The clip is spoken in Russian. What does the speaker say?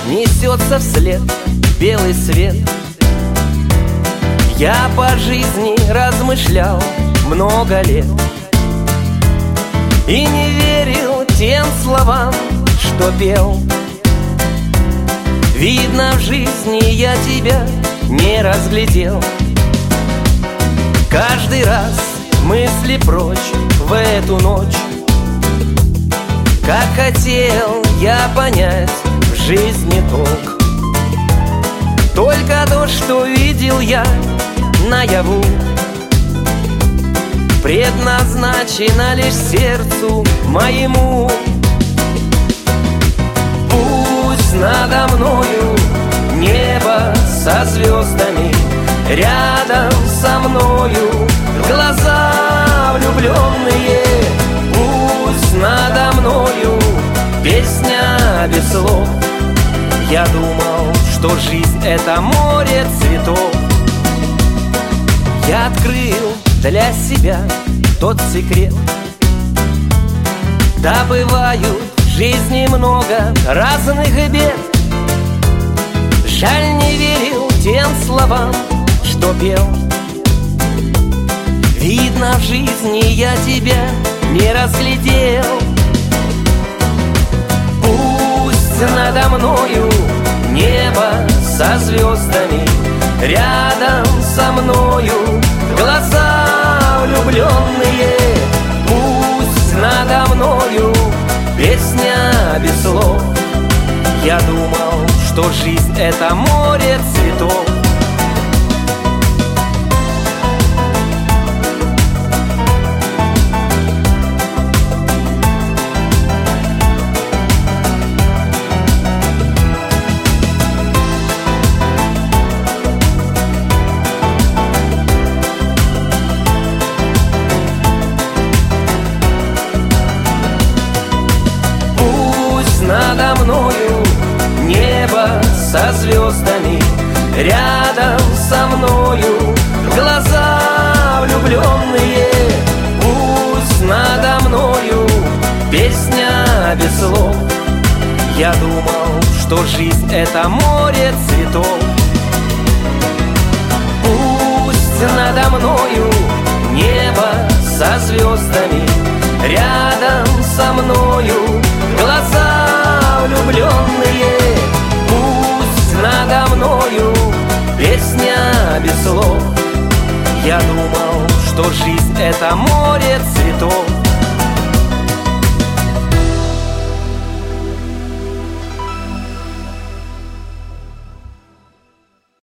несется вслед белый свет. Я по жизни размышлял много лет и не верил тем словам, что пел. Видно, в жизни я тебя не разглядел. Каждый раз мысли прочь в эту ночь. Как хотел я понять в жизни толк. Только то, что видел я наяву, предназначено лишь сердцу моему. Пусть надо мною небо со звездами, рядом со мною глаза влюбленные. Пусть надо мною песня без слов. Я думал, что жизнь — это море цветов. Я открыл для себя тот секрет. Да, бывают в жизни много разных бед. Жаль, не верил тем словам, что пел. Видно, в жизни я тебя не разглядел. Пусть надо мною небо со звездами, рядом со мною глаза влюбленные. Пусть надо мною песня без слов. Я думал, что жизнь — это море цветов. Надо мною небо со звездами, рядом со мною глаза влюбленные. Пусть надо мною песня без слов. Я думал, что жизнь — это море цветов. Пусть надо мною небо со звездами, рядом со мною глаза влюбленные. Пусть надо мною песня без слов. Я думал, что жизнь — это море цветов.